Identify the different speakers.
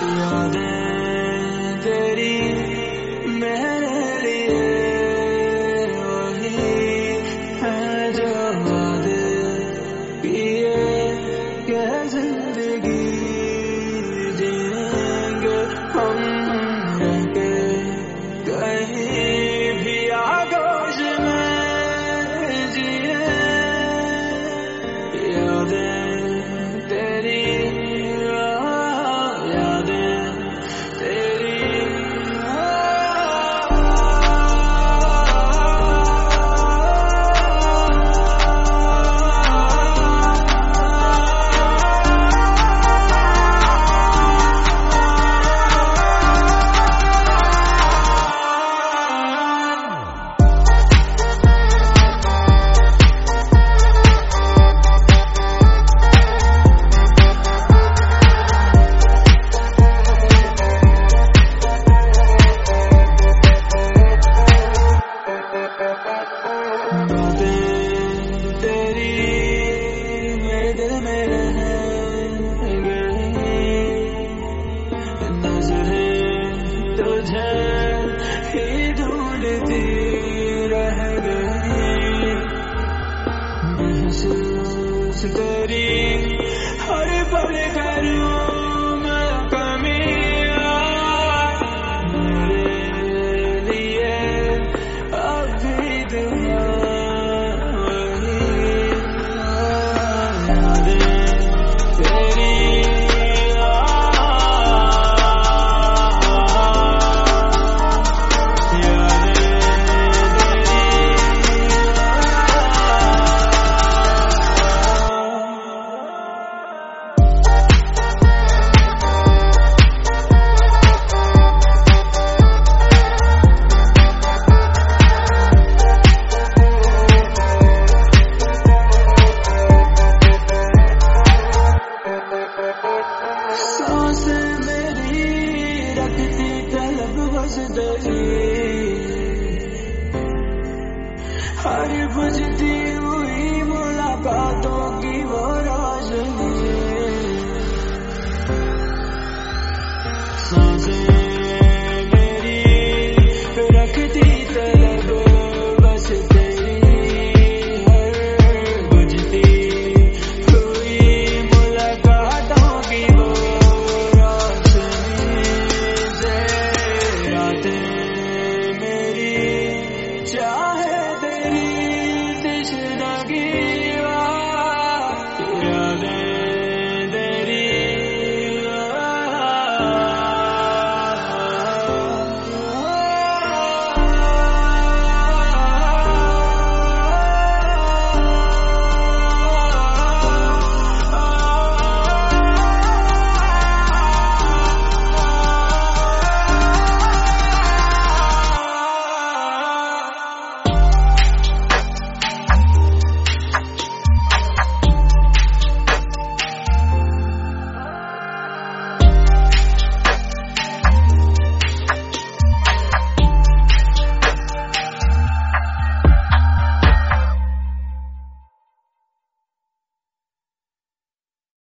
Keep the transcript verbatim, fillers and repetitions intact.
Speaker 1: यादें तेरी मेरे लिए वही है जो वादे किए के जिंदगी जिएंगे हम रह के कहीं भी आगोश में जिए यादें तेरी तेरी मेरे दिल में रह गई नजरें तुझे ही ढूंढती रह गई महसूस करी हर पल करूं मैं कमी मेरे लिए अभी दुआ हर बुझती